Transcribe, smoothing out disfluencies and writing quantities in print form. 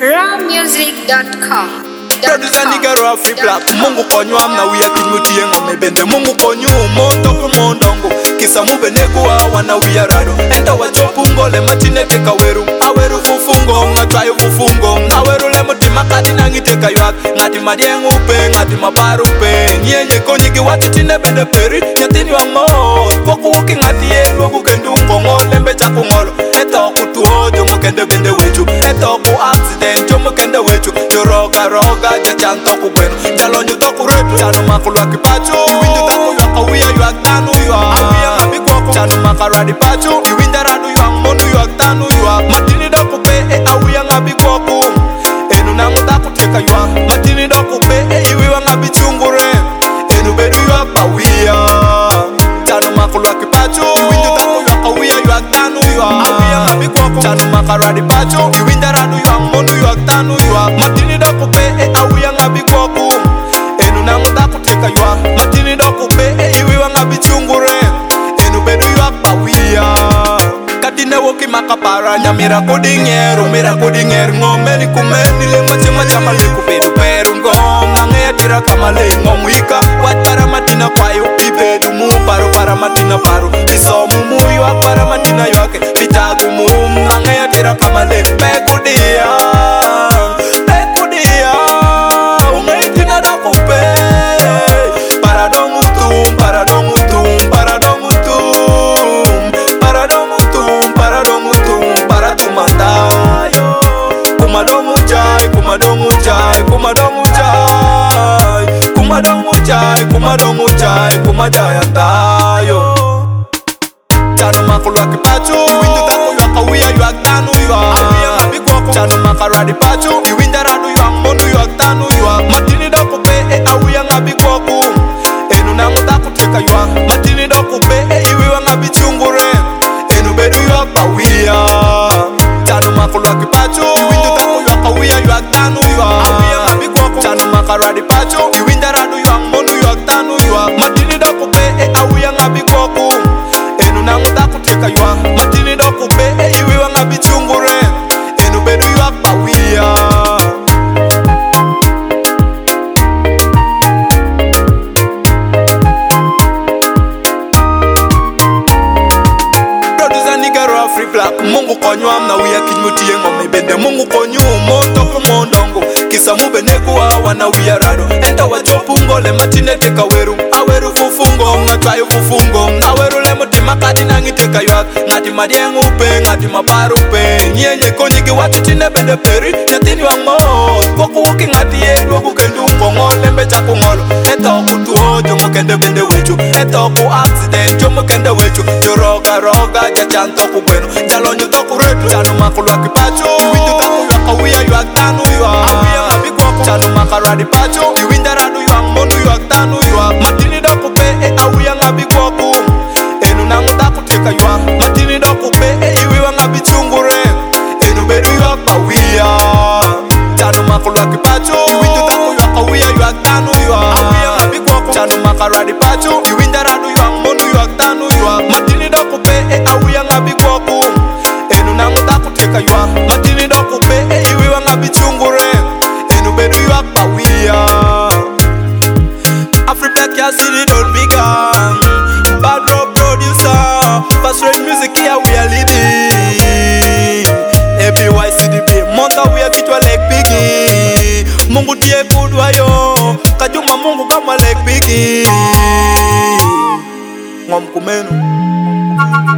rawmusic.com. Producer nigga raw free black. Mungu konyu amna uya kinyutie ngome bende. Mungu konyu moto kumondongo. Kisa mubenego wana uya rado. Enta wachopungo le machine teka weru. Aweru fufungo ngatwayo fufungo. Aweru le mutima kati nangiteka yuak. Ngati madieng upe ngati mabaru upe. Nyenye konyigi watu tine bende peri. Nyatini wa ngos. Koku uki ngati yedu kukendu kongo lembe chaku ngolo. Eta okutuo jomo kende bende wechu. Eta oku accident jomo kende wechu. Yoroga roga jachan toku bueno. Jalonyo toku retu chano makulwa kipacho. Iwindu taku yuak awia yuak tanu yuak. Awia ngabikoko chano makaradi pacho. Iwinda radu yuak monu yuak tanu yuak. Matini doku pe awia ngabikoko. Enu nangu taku teka yuak. Matini doku pe iwiwa ngabichungure. Enu bedu yuak awia chano makulwa kipacho. Iwindu taku yuak awia yuak tanu yuak. Awia ngabikoko chano makaradi pacho. Iwinda radu yuak monu yuak tanu yuak. Matini doku pe awia ngabikoko. Enu nangu taku teka yuak. Matini doku pe iwiwa ngabichungure. Enu bedu yuak awia. Katine woki makapara nyamira kodingero. Mira kodingero ngomeni kumeni le machema chama le kupedu peru ngom. Nange tira kama le ngomuika. Watara matina kwayo ibedu mu paro para matina paro. Isomu mu yuak para matina yuake. Itagu mu nange tira kama le pekudia. Pekudia unge tina da kupe. Paradongutum, paradongutum, paradongutum. Paradongutum, paradongutum, paratumatayo. Kumadongu jai, kumadongu jai, kumadongu jai. Kumadongu jai, kumadongu jai, kumajayantayo. Chano makulwa kipacho, iwindu taku yuak awia yuak tanu yuak. Awia ngabikoko chano makaradi pacho. Iwinda radu yuak monu yuak tanu yuak. Matini doku pe awia ngabikoko. Enu nangu taku teka yuak. Matini doku pe iwiwa ngabichungure. Enu bedu yuak awia chano makulwa kipacho. Iwindu taku yuak awia yuak tanu yuak. Awia ngabikoko chano makaradi pacho. Iwinda radu yuak monu yuak tanu yuak. Matini doku pe awia ngabikoko. Enu nangu taku teka yuak. Matini doku pe iwiwa ngabichungure. Enu bedu yuak awia. Producer nigga raw free black. Mungu konyu amna uya kinyutie ngome bende. Mungu konyu moto kumondongo. Kisa mubenego wana uya rado. Enta wachopungo le machine teka weru. Aweru fufungo ngatwayo fufungo. Aweru le mutima kati nangiteka yuak. Ngati madieng upe ngati mabaru upe. Nyenye konyigi watu tine bende peri. Nyatini wa ngos. Koku uki ngati yedu kukendu kongo lembe chaku ngolo. Eta okutuo jomo kende bende wechu. Eta oku accident jomo kende wechu. Yoroga roga jachan toku bueno. Jalonyo toku retu chano makulwa kipacho. Iwindu taku yuak awia yuak tanu yuak. Awia ngabikoko chano makaradi pacho. Iwinda radu yuak monu yuak tanu yuak. Matini doku pe awia ngabikoko. Enu nangu taku teka yuak. Matini doku pe iwiwa ngabichungure. Enu bedu yuak awia chano makulwa kipacho. Iwindu taku yuak awia yuak tanu yuak. Awia ngabikoko chano makaradi pacho. Iwinda radu yuak monu yuak tanu yuak. Matini doku pe awia ngabikoko. Enu nangu taku teka yuak. Matini doku pe iwiwa ngabichungure. Enu bedu yuak awia. Africa can't see the don't be gone. Bad rock producer. Fast rate music here we are living. ABYCDB monta we are kichwa like Biggie. Mungu tie kudwa yo. Kajuma Mungu kama like Biggie. Ngomkumenu.